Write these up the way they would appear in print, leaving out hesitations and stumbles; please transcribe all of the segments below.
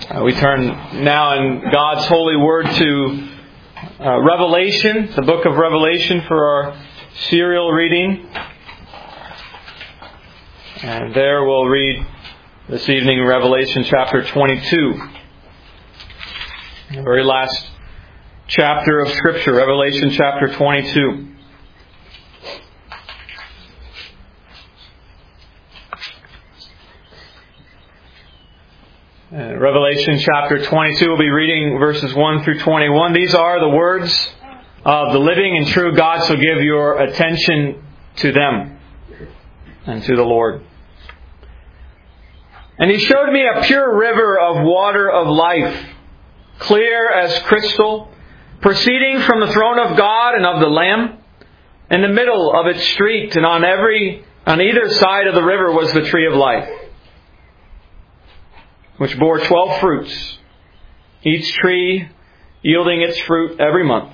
We turn now in God's holy word to Revelation, the book of Revelation, for our serial reading. And there we'll read this evening Revelation chapter 22. The very last chapter of Scripture, Revelation chapter 22. Revelation chapter 22, we'll be reading verses 1 through 21. These are the words of the living and true God, so give your attention to them and to the Lord. And He showed me a pure river of water of life, clear as crystal, proceeding from the throne of God and of the Lamb. In the middle of its street and on either side of the river was the tree of life, which bore 12 fruits, each tree yielding its fruit every month.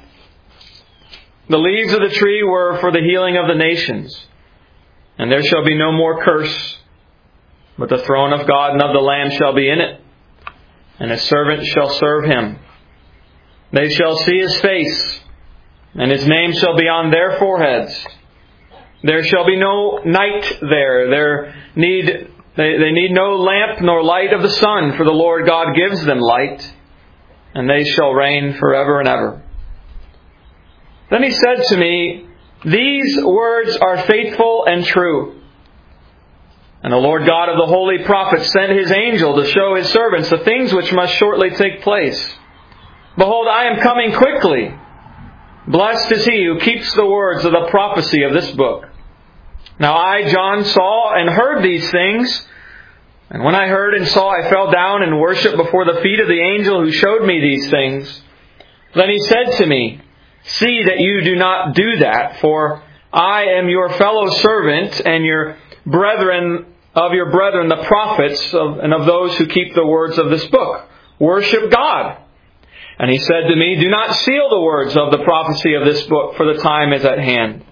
The leaves of the tree were for the healing of the nations. And there shall be no more curse, but the throne of God and of the Lamb shall be in it, and His servants shall serve Him. They shall see His face, and His name shall be on their foreheads. There shall be no night there. They need no lamp nor light of the sun, for the Lord God gives them light, and they shall reign forever and ever. Then He said to me, "These words are faithful and true." And the Lord God of the holy prophets sent His angel to show His servants the things which must shortly take place. Behold, I am coming quickly. Blessed is he who keeps the words of the prophecy of this book. Now I, John, saw and heard these things. And when I heard and saw, I fell down and worshipped before the feet of the angel who showed me these things. Then he said to me, "See that you do not do that, for I am your fellow servant and your brethren, the prophets, and of those who keep the words of this book. Worship God." And he said to me, "Do not seal the words of the prophecy of this book, for the time is at hand.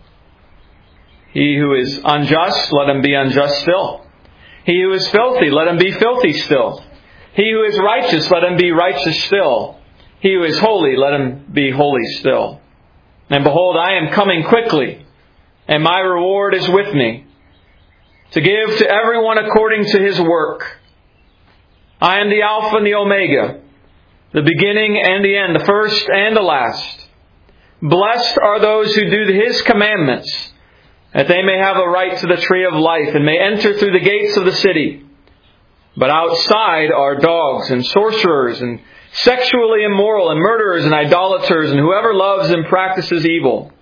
He who is unjust, let him be unjust still. He who is filthy, let him be filthy still. He who is righteous, let him be righteous still. He who is holy, let him be holy still. And behold, I am coming quickly, and my reward is with me, to give to everyone according to his work. I am the Alpha and the Omega, the beginning and the end, the first and the last. Blessed are those who do His commandments, that they may have a right to the tree of life and may enter through the gates of the city. But outside are dogs and sorcerers and sexually immoral and murderers and idolaters and whoever loves and practices evil.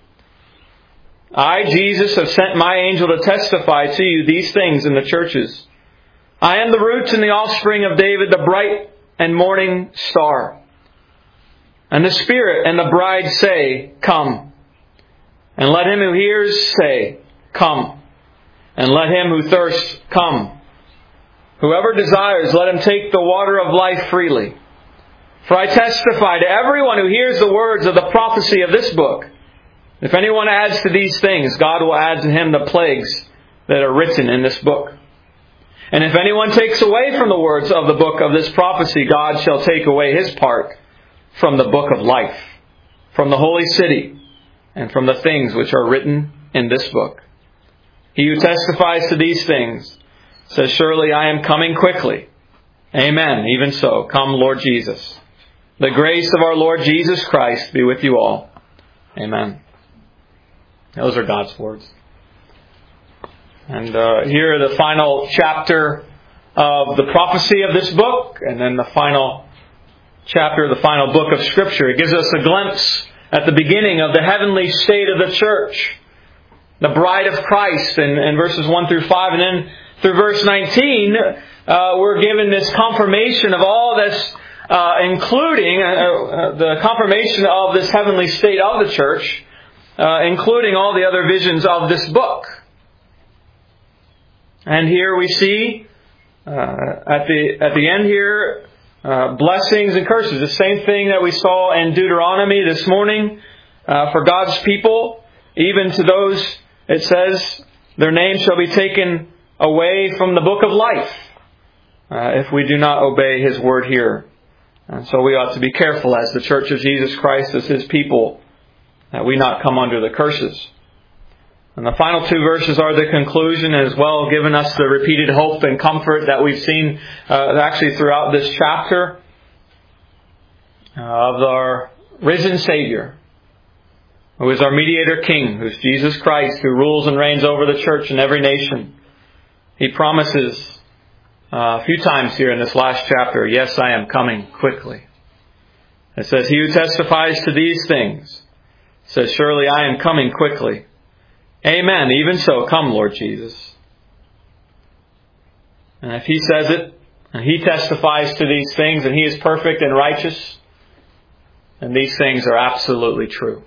I, Jesus, have sent my angel to testify to you these things in the churches. I am the root and the offspring of David, the bright and morning star. And the Spirit and the bride say, "Come." And let him who hears say, "Come." And let him who thirsts come. Whoever desires, let him take the water of life freely. For I testify to everyone who hears the words of the prophecy of this book. If anyone adds to these things, God will add to him the plagues that are written in this book. And if anyone takes away from the words of the book of this prophecy, God shall take away his part from the book of life, from the holy city, and from the things which are written in this book. He who testifies to these things says, "Surely I am coming quickly." Amen. Even so. Come, Lord Jesus. The grace of our Lord Jesus Christ be with you all. Amen. Those are God's words. And here the final chapter of the prophecy of this book, and then the final chapter, the final book of Scripture. It gives us a glimpse at the beginning of the heavenly state of the church, the bride of Christ, in verses 1 through 5. And then through verse 19, we're given this confirmation of all this, including the confirmation of this heavenly state of the church, including all the other visions of this book. And here we see, at the end here, blessings and curses. The same thing that we saw in Deuteronomy this morning for God's people. Even to those, it says, their names shall be taken away from the book of life. if we do not obey His word here. And so we ought to be careful as the Church of Jesus Christ, as His people, that we not come under the curses. And the final two verses are the conclusion, as well, giving us the repeated hope and comfort that we've seen actually throughout this chapter of our risen Savior, who is our mediator King, who's Jesus Christ, who rules and reigns over the church in every nation. He promises a few times here in this last chapter, yes, I am coming quickly. It says, he who testifies to these things says, surely I am coming quickly. Amen. Even so, come, Lord Jesus. And if He says it, and He testifies to these things, and He is perfect and righteous, then these things are absolutely true.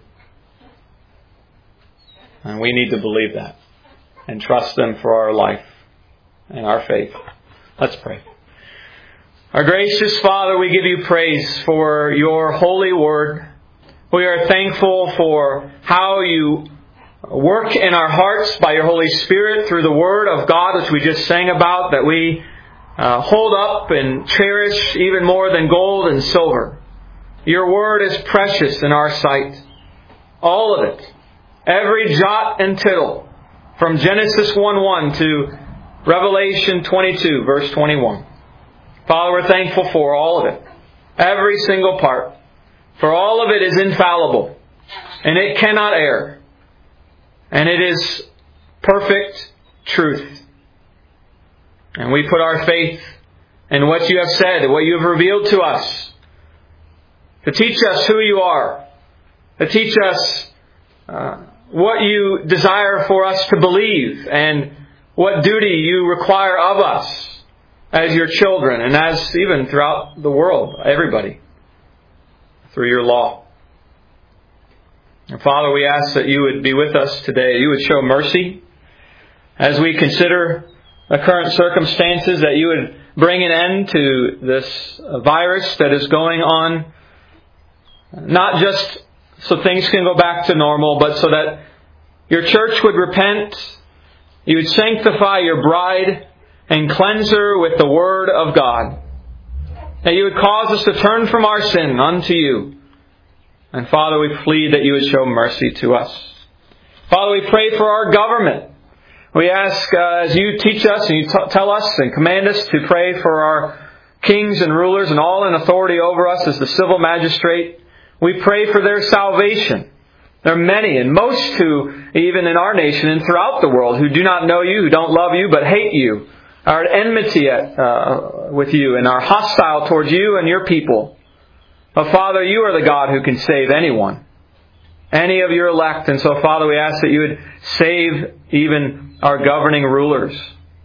And we need to believe that and trust them for our life and our faith. Let's pray. Our gracious Father, we give You praise for Your holy word. We are thankful for how You work in our hearts by Your Holy Spirit through the Word of God, which we just sang about, that we hold up and cherish even more than gold and silver. Your Word is precious in our sight. All of it. Every jot and tittle. From Genesis 1:1 to Revelation 22, verse 21. Father, we're thankful for all of it. Every single part. For all of it is infallible. And it cannot err. And it is perfect truth. And we put our faith in what You have said, what You have revealed to us, to teach us who You are, to teach us what You desire for us to believe, and what duty You require of us as Your children, and as even throughout the world, everybody, through Your law. And Father, we ask that You would be with us today. You would show mercy as we consider the current circumstances, that You would bring an end to this virus that is going on, not just so things can go back to normal, but so that Your church would repent, You would sanctify Your bride and cleanse her with the Word of God, that You would cause us to turn from our sin unto You. And Father, we plead that You would show mercy to us. Father, we pray for our government. We ask, as You teach us and You tell us and command us to pray for our kings and rulers and all in authority over us as the civil magistrate, we pray for their salvation. There are many, and most who, even in our nation and throughout the world, who do not know You, who don't love You, but hate You, are at enmity with You, and are hostile towards You and Your people. But Father, You are the God who can save anyone, any of Your elect. And so, Father, we ask that You would save even our governing rulers,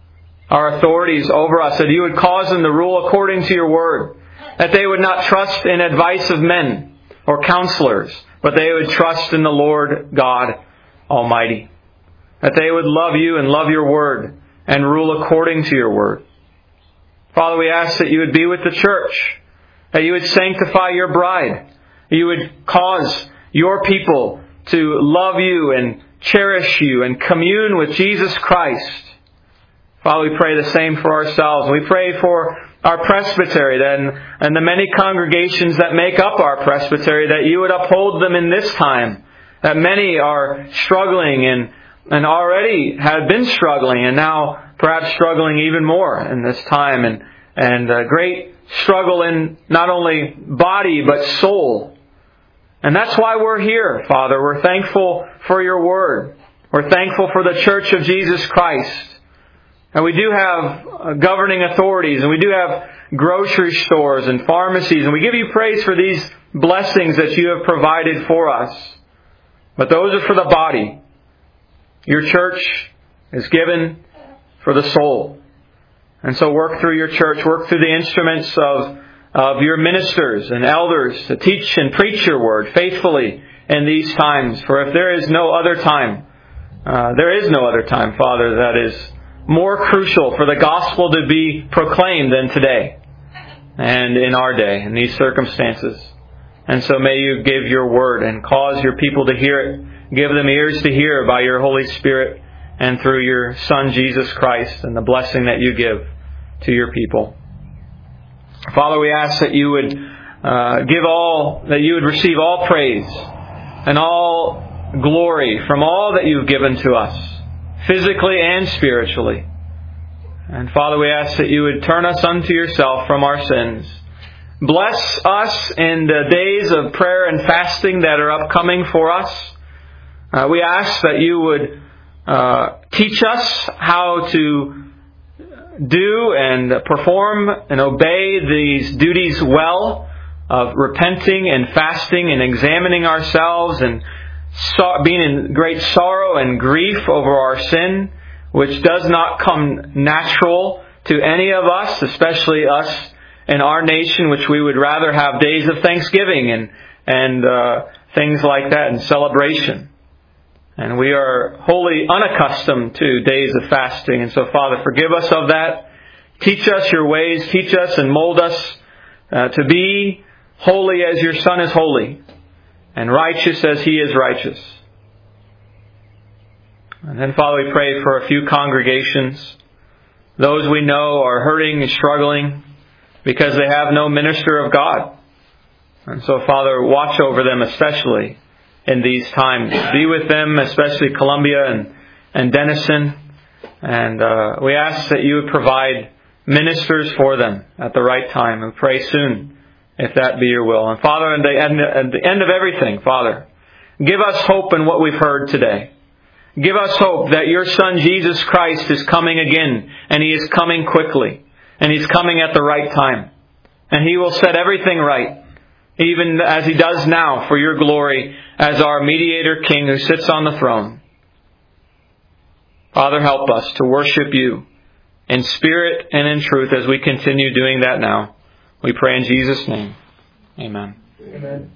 our authorities over us, that You would cause them to rule according to Your word, that they would not trust in advice of men or counselors, but they would trust in the Lord God Almighty, that they would love You and love Your word and rule according to Your word. Father, we ask that You would be with the church, that You would sanctify Your bride, that You would cause Your people to love You and cherish You and commune with Jesus Christ. Father, we pray the same for ourselves. We pray for our presbytery and the many congregations that make up our presbytery, that You would uphold them in this time, that many are struggling and already have been struggling, and now perhaps struggling even more in this time, and a great struggle in not only body but soul. And that's why we're here, Father. We're thankful for Your word. We're thankful for the Church of Jesus Christ. And we do have governing authorities, and we do have grocery stores and pharmacies, and we give You praise for these blessings that You have provided for us. But those are for the body. Your church is given for the soul. And so work through Your church, work through the instruments of Your ministers and elders to teach and preach Your word faithfully in these times. For if there is no other time, Father, that is more crucial for the gospel to be proclaimed than today and in our day, in these circumstances. And so may You give Your word and cause Your people to hear it. Give them ears to hear by Your Holy Spirit and through Your Son, Jesus Christ, and the blessing that You give to Your people. Father, we ask that you would receive all praise and all glory from all that you've given to us, physically and spiritually. And Father, we ask that you would turn us unto yourself from our sins. Bless us in the days of prayer and fasting that are upcoming for us. We ask that you would teach us how to do and perform and obey these duties well, of repenting and fasting and examining ourselves and being in great sorrow and grief over our sin, which does not come natural to any of us, especially us in our nation, which we would rather have days of thanksgiving and things like that and celebration. And we are wholly unaccustomed to days of fasting. And so, Father, forgive us of that. Teach us your ways. Teach us and mold us to be holy as your Son is holy, and righteous as he is righteous. And then, Father, we pray for a few congregations. Those we know are hurting and struggling because they have no minister of God. And so, Father, watch over them especially in these times. Be with them, especially Columbia and Denison. And we ask that you would provide ministers for them at the right time. And pray soon, if that be your will. And Father, at the end of everything, Father, give us hope in what we've heard today. Give us hope that your Son Jesus Christ is coming again, and he is coming quickly, and he's coming at the right time. And he will set everything right, even as he does now, for your glory, as our mediator King who sits on the throne. Father, help us to worship you in spirit and in truth as we continue doing that now. We pray in Jesus' name. Amen. Amen.